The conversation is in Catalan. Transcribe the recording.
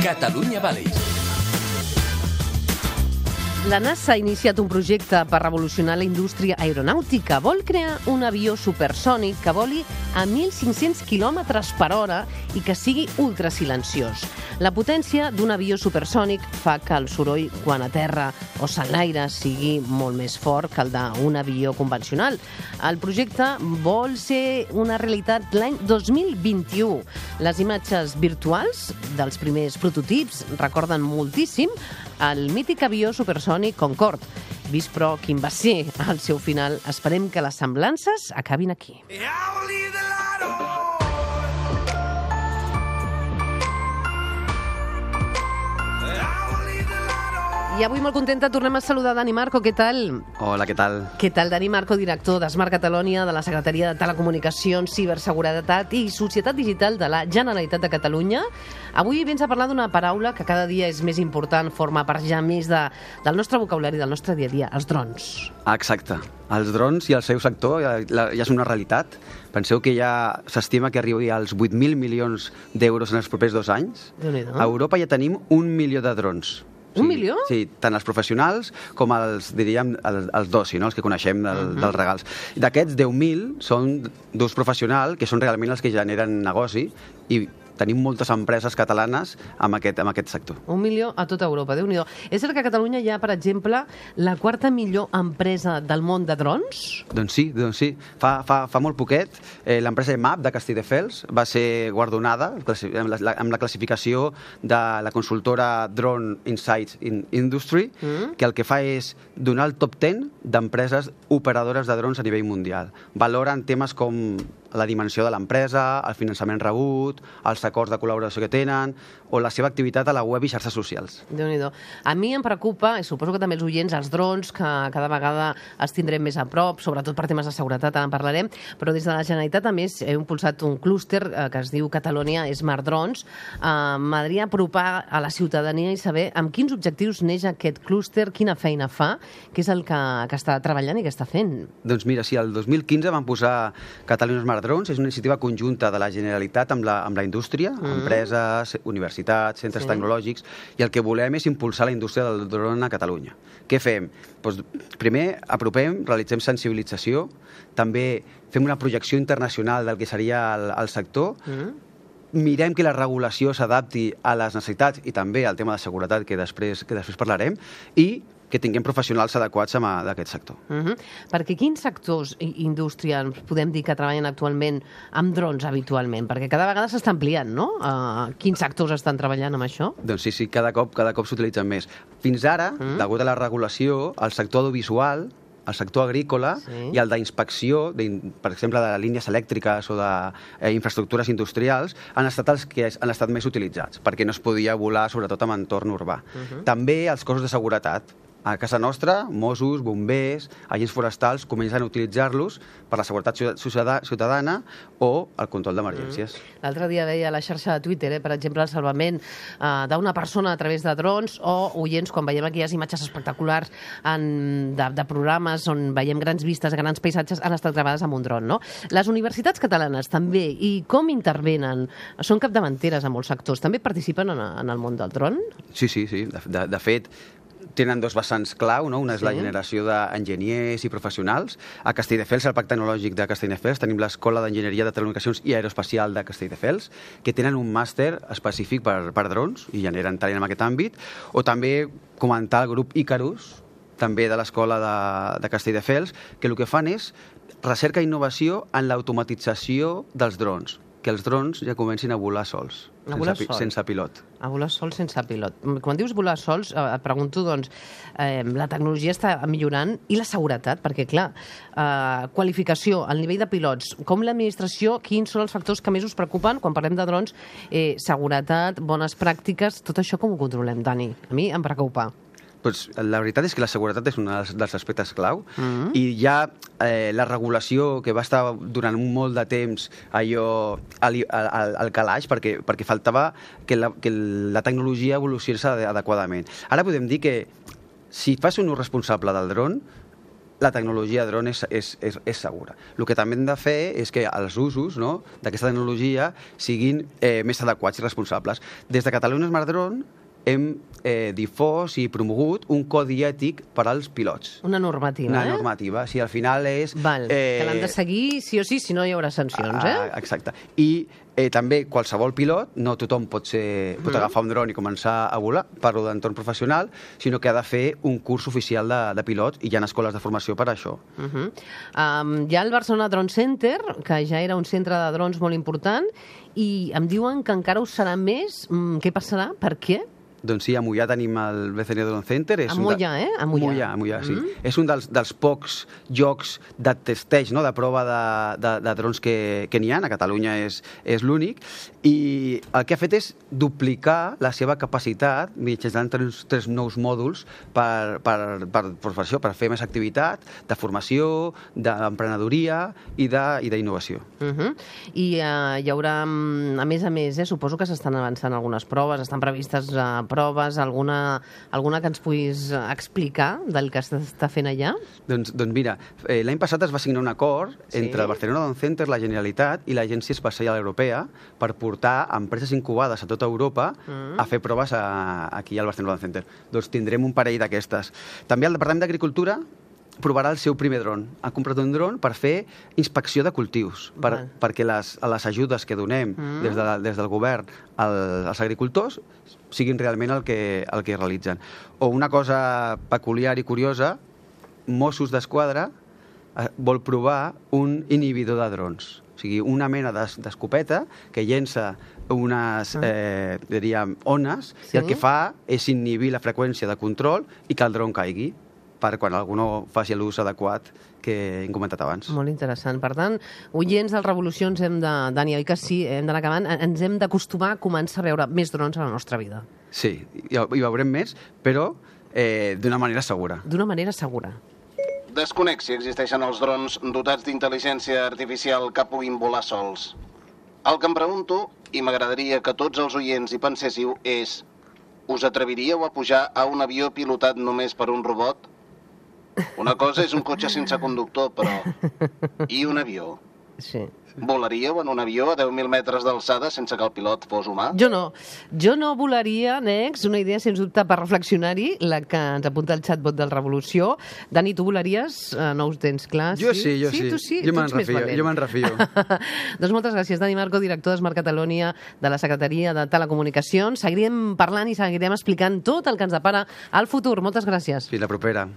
Catalunya Valleys. La NASA ha iniciat un projecte per revolucionar la indústria aeronàutica. Vol crear un avió supersònic que voli a 1.500 km per hora i que sigui ultrasilenciós. La potència d'un avió supersònic fa que el soroll quan aterra o s'enlaira sigui molt més fort que el d'un avió convencional. El projecte vol ser una realitat l'any 2021. Les imatges virtuals dels primers prototips recorden moltíssim el mític avió supersònic Concorde. Vist, però, quin va ser el seu final, esperem que les semblances acabin aquí. I avui molt contenta, tornem a saludar Dani Marco, què tal? Hola, què tal? Què tal, Dani Marco, director d'Smart Catalonia, de la Secretaria de Telecomunicacions, Ciberseguretat i Societat Digital de la Generalitat de Catalunya. Avui vens a parlar d'una paraula que cada dia és més important, forma part ja més del nostre vocabulari, del nostre dia a dia, els drons. Exacte. Els drons i el seu sector ja és una realitat. Penseu que ja s'estima que arribi als 8.000 milions d'euros en els propers 2 anys. Déu-n'hi-do. A Europa ja tenim 1 milió de drons. Un milió? Sí, tant els professionals com els, diríem, els d'oci, no? Els que coneixem dels regals. D'aquests 10.000 són d'ús professional, que són realment els que generen negoci, i tenim moltes empreses catalanes amb aquest sector. 1 milió a tota Europa, Déu-n'hi-do. És cert que a Catalunya hi ha, per exemple, la 4ª millor empresa del món de drons? Doncs sí. Fa molt poquet, l'empresa EMAP de Castelldefels va ser guardonada amb la classificació de la consultora Drone Insights Industry, que el que fa és donar el top 10 d'empreses operadores de drons a nivell mundial. Valoren temes com la dimensió de l'empresa, el finançament rebut, els acords de col·laboració que tenen o la seva activitat a la web i xarxes socials. Déu-n'hi-do. A mi em preocupa, i suposo que també els oients, els drons, que cada vegada els tindrem més a prop, sobretot per temes de seguretat, ara en parlarem, però des de la Generalitat, a més, heu impulsat un clúster que es diu Catalonia Smart Drones. M'agradaria apropar a la ciutadania i saber amb quins objectius neix aquest clúster, quina feina fa, què és el que està treballant i què està fent. Doncs mira, sí, el 2015 vam posar Catalonia Smart Drones, és una iniciativa conjunta de la Generalitat amb la indústria, empreses, universitats, centres tecnològics, i el que volem és impulsar la indústria del dron a Catalunya. Què fem? Doncs, primer, apropem, realitzem sensibilització, també fem una projecció internacional del que seria el sector, mirem que la regulació s'adapti a les necessitats i també al tema de seguretat que després parlarem, i que tinguem professionals adequats d'aquest sector. Perquè quins sectors i indústria podem dir que treballen actualment amb drons habitualment? Perquè cada vegada s'està ampliant, no? Quins sectors estan treballant amb això? Doncs sí, cada cop s'utilitzen més. Fins ara, degut a la regulació, el sector audiovisual, el sector agrícola i el d'inspecció, per exemple, de línies elèctriques o d'infraestructures industrials, han estat els que han estat més utilitzats, perquè no es podia volar, sobretot en entorn urbà. També els cossos de seguretat. A casa nostra, Mossos, bombers, agents forestals comencen a utilitzar-los per la seguretat ciutadana o el control d'emergències. L'altre dia veia a la xarxa de Twitter, per exemple, el salvament d'una persona a través de drons o oients, quan veiem aquelles imatges espectaculars de programes on veiem grans vistes, grans paisatges, han estat gravades amb un dron, no? Les universitats catalanes també, i com intervenen? Són capdavanteres en molts sectors. També participen en el món del dron? Sí. De fet, tenen 2 vessants clau, no? Una és la generació d'enginyers i professionals. A Castelldefels, al Parc Tecnològic de Castelldefels, tenim l'Escola d'Enginyeria de Telecomunicacions i Aeroespacial de Castelldefels, que tenen un màster específic per drons i generen talent en aquest àmbit. O també comentar el grup Icarus, també de l'Escola de Castelldefels, que el que fan és recerca i innovació en l'automatització dels drons, que els drons ja comencin a volar sols, sense pilot. A volar sols sense pilot. Quan dius volar sols, et pregunto, doncs, la tecnologia està millorant i la seguretat, perquè, clar, qualificació, el nivell de pilots, com l'administració, quins són els factors que més us preocupen quan parlem de drons, seguretat, bones pràctiques, tot això com ho controlem, Dani? A mi em preocupa. Doncs la veritat és que la seguretat és un dels aspectes clau i ja la regulació que va estar durant molt de temps allò al calaix perquè faltava que la tecnologia evolucionés adequadament. Ara podem dir que si fas un ús responsable del dron, la tecnologia dron és segura. El que també hem de fer és que els usos d'aquesta tecnologia siguin més adequats i responsables. Des de Catalunya Smart Drone hem difós i promogut un codi ètic per als pilots. Una normativa, Una normativa. Si al final és... que l'han de seguir sí o sí, si no hi haurà sancions, Exacte. I també qualsevol pilot, no tothom pot agafar un dron i començar a volar, parlo d'entorn professional, sinó que ha de fer un curs oficial de pilot i hi ha escoles de formació per a això. Hi ha el Barcelona Drone Center, que ja era un centre de drons molt important, i em diuen que encara ho serà més. Què passarà? Per què? Doncs sí, a Moià tenim el BCN Drone Center. A Moià, A Moià, sí. És un dels pocs llocs de testeig, de prova de drons que n'hi ha. A Catalunya és l'únic. I el que ha fet és duplicar la seva capacitat mitjançant tres nous mòduls per fer més activitat, de formació, d'emprenedoria i d'innovació. I hi haurà, a més, suposo que s'estan avançant algunes proves, estan previstes proves, alguna que ens puguis explicar del que s'està fent allà? Doncs mira, l'any passat es va signar un acord entre el Barcelona Drone Center, la Generalitat i l'Agència Espacial Europea per portar empreses incubades a tota Europa a fer proves aquí al Barcelona Drone Center. Doncs tindrem un parell d'aquestes. També el Departament d'Agricultura provarà el seu primer dron. Ha comprat un dron per fer inspecció de cultius, perquè les ajudes que donem des del govern als agricultors siguin realment el que realitzen. O una cosa peculiar i curiosa, Mossos d'Esquadra vol provar un inhibidor de drons. O sigui, una mena d'escopeta que llença unes, ones, i el que fa és inhibir la freqüència de control i que el dron caigui, per quan algú no faci l'ús adequat que hem comentat abans. Molt interessant. Per tant, oients del Revolucions, Dani, oi que sí, hem d'anar acabant, ens hem d'acostumar a començar a veure més drons a la nostra vida. Sí, hi veurem més, però d'una manera segura. D'una manera segura. Desconec si existeixen els drons dotats d'intel·ligència artificial que puguin volar sols. El que em pregunto, i m'agradaria que tots els oients hi penséssiu, és: us atreviríeu a pujar a un avió pilotat només per un robot? Una cosa és un cotxe sense conductor, però... I un avió? Sí. Volaríeu en un avió a 10.000 metres d'alçada sense que el pilot fos humà? Jo no volaria, Nex, una idea sens dubte per reflexionar-hi, la que ens apunta el xatbot del Revolució. Dani, tu volaries? No ho tens clar? Jo sí. Tu sí? Jo me'n refio. Doncs moltes gràcies, Dani Marco, director de Smart Catalonia de la Secretaria de Telecomunicacions. Seguirem parlant i seguirem explicant tot el que ens depara al futur. Moltes gràcies. Fins la propera.